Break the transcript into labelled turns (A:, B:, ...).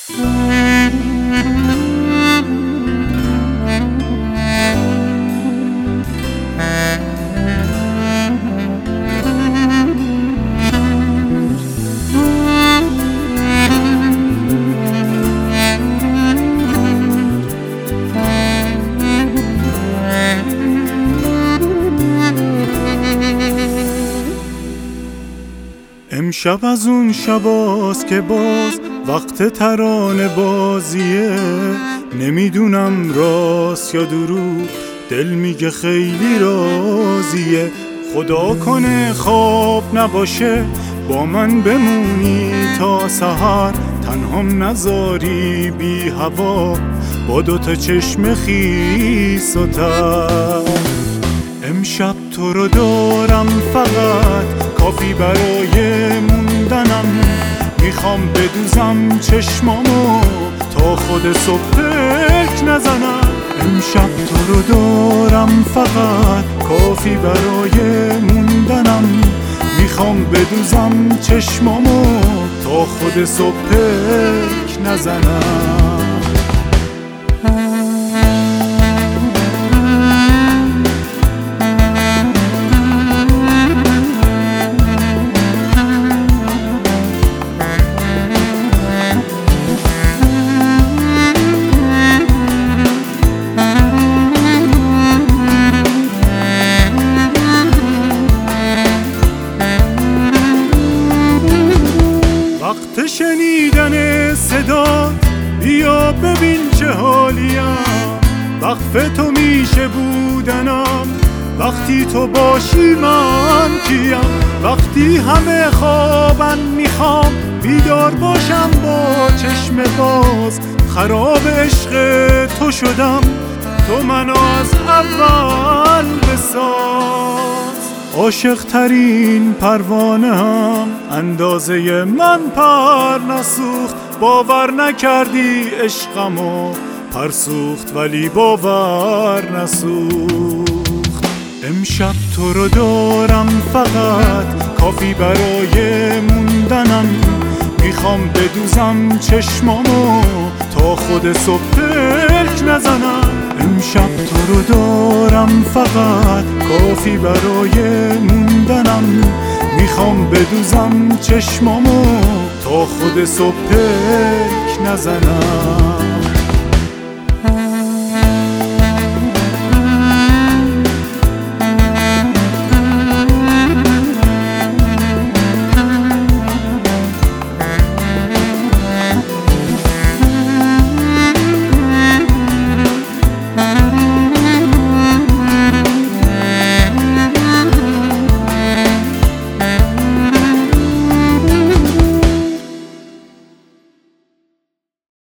A: امشب از اون شباست که باز وقت ترانه بازیه، نمیدونم راست یا دروغ، دل میگه خیلی راضیه. خدا کنه خواب نباشه، با من بمونی تا سحر، تنهام نذاری بی هوا با دوتا چشم خیس و تر. امشب تو رو دارم فقط کافی برای موندنم، میخوام بدوزم چشمامو تا خود صبح پلک نزنم. امشب تو رو دارم فقط کافی برای موندنم، میخوام بدوزم چشمامو تا خود صبح پلک نزنم. وقت شنیدن صدا بیا ببین چه حالیم، وقف تو میشه بودنم وقتی تو باشی من کیم. وقتی همه خوابن میخوام بیدار باشم با چشم باز، خراب عشق تو شدم تو منو از اول بساز. عاشق ترین پروانه هم اندازه من پر نسوخت، باور نکردی عشقمو پر سوخت ولی باور نسوخت. امشب تو رو دارم فقط کافی برای موندنم، میخوام بدوزم چشمامو تا خود صبح پلک نزنم. امشب تو رو دارم فقط کافی برای موندنم، میخوام بدوزم چشمامو تا خود صبح پلک نزنم.